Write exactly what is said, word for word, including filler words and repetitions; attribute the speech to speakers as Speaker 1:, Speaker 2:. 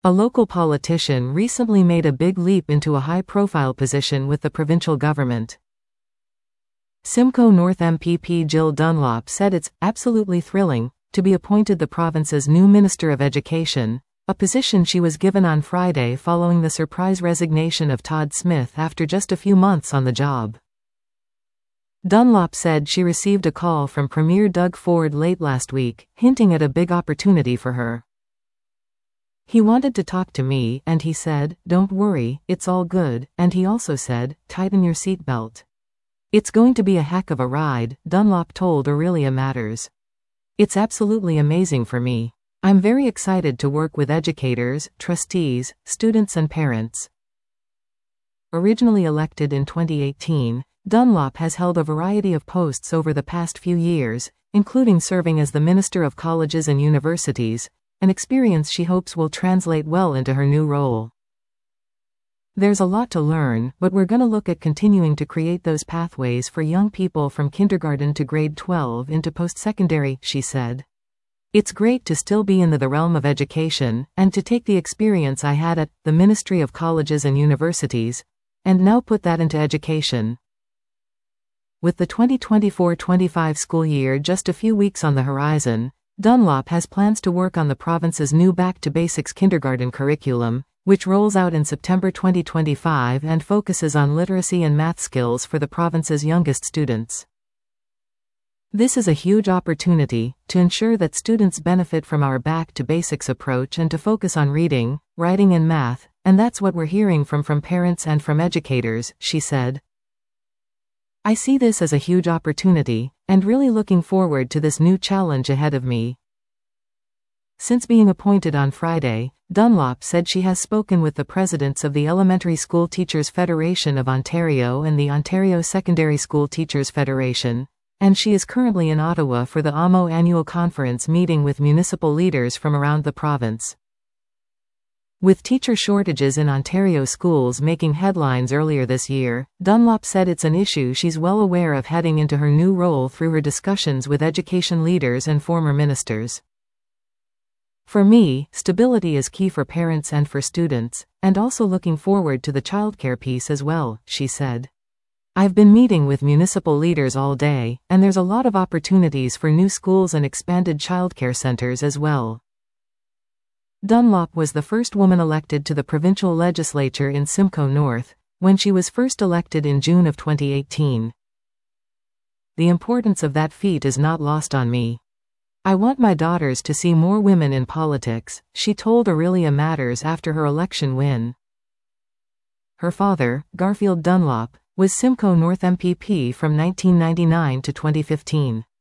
Speaker 1: A local politician recently made a big leap into a high-profile position with the provincial government. Simcoe North M P P Jill Dunlop said it's absolutely thrilling to be appointed the province's new Minister of Education, a position she was given on Friday following the surprise resignation of Todd Smith after just a few months on the job. Dunlop said she received a call from Premier Doug Ford late last week, hinting at a big opportunity for her. He wanted to talk to me, and he said, "Don't worry, it's all good," and he also said, "Tighten your seatbelt. It's going to be a heck of a ride," Dunlop told Aurelia Matters. "It's absolutely amazing for me. I'm very excited to work with educators, trustees, students and parents." Originally elected in twenty eighteen, Dunlop has held a variety of posts over the past few years, including serving as the Minister of Colleges and Universities, an experience she hopes will translate well into her new role. "There's a lot to learn, but we're going to look at continuing to create those pathways for young people from kindergarten to grade twelve into post-secondary," she said. "It's great to still be in the, the realm of education, and to take the experience I had at the Ministry of Colleges and Universities, and now put that into education." With the twenty twenty-four twenty-five school year just a few weeks on the horizon, Dunlop has plans to work on the province's new Back to Basics kindergarten curriculum, which rolls out in September twenty twenty-five and focuses on literacy and math skills for the province's youngest students. "This is a huge opportunity to ensure that students benefit from our Back to Basics approach and to focus on reading, writing and math, and that's what we're hearing from from parents and from educators," she said. "I see this as a huge opportunity, and really looking forward to this new challenge ahead of me." Since being appointed on Friday, Dunlop said she has spoken with the presidents of the Elementary School Teachers Federation of Ontario and the Ontario Secondary School Teachers Federation, and she is currently in Ottawa for the A M O annual conference meeting with municipal leaders from around the province. With teacher shortages in Ontario schools making headlines earlier this year, Dunlop said it's an issue she's well aware of heading into her new role through her discussions with education leaders and former ministers. "For me, stability is key for parents and for students, and also looking forward to the childcare piece as well," she said. "I've been meeting with municipal leaders all day, and there's a lot of opportunities for new schools and expanded childcare centers as well." Dunlop was the first woman elected to the provincial legislature in Simcoe North, when she was first elected in June of twenty eighteen. "The importance of that feat is not lost on me. I want my daughters to see more women in politics," she told Aurelia Matters after her election win. Her father, Garfield Dunlop, was Simcoe North M P P from nineteen ninety-nine to twenty fifteen.